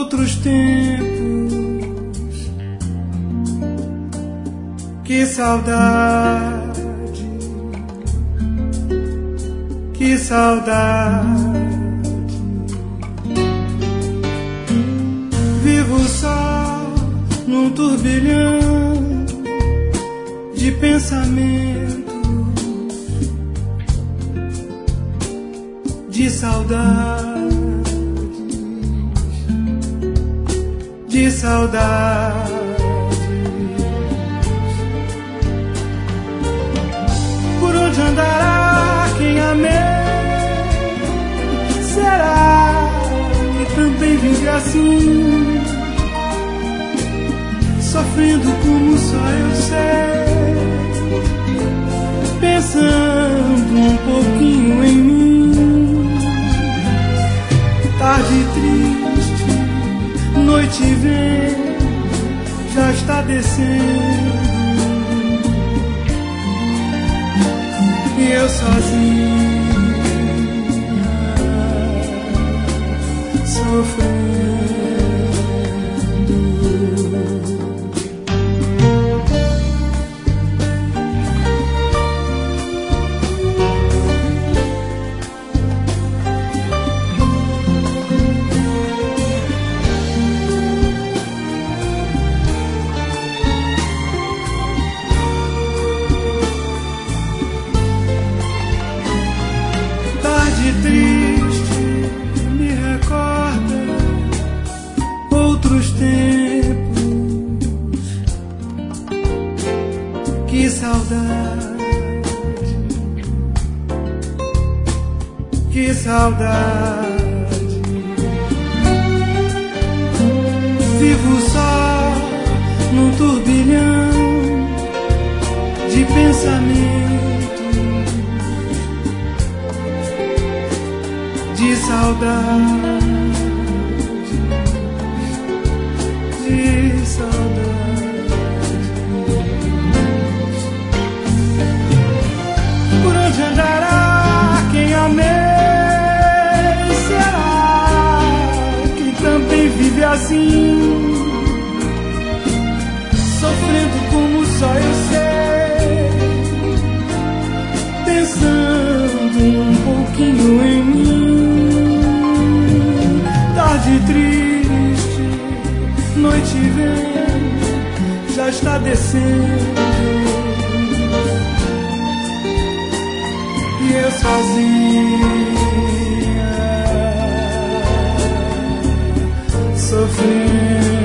outros tempos. Que saudade, que saudade. Vivo só num turbilhão de pensamento, de saudade, de saudade. Por onde andará quem amei? Será que também vive assim, sofrendo como só eu sei, pensando um pouquinho em mim? Tarde triste, noite vem, já está descendo, e eu sozinha sofrendo. Triste, me recorda outros tempos. Que saudade, que saudade. Vivo só num turbilhão de pensamento, de saudade, de saudade. Por onde andará quem amei? Será que também vive assim, sofrendo como só eu sei, pensando um pouquinho em mim? Tarde triste, noite vem, já está descendo, e eu sozinha sofrendo.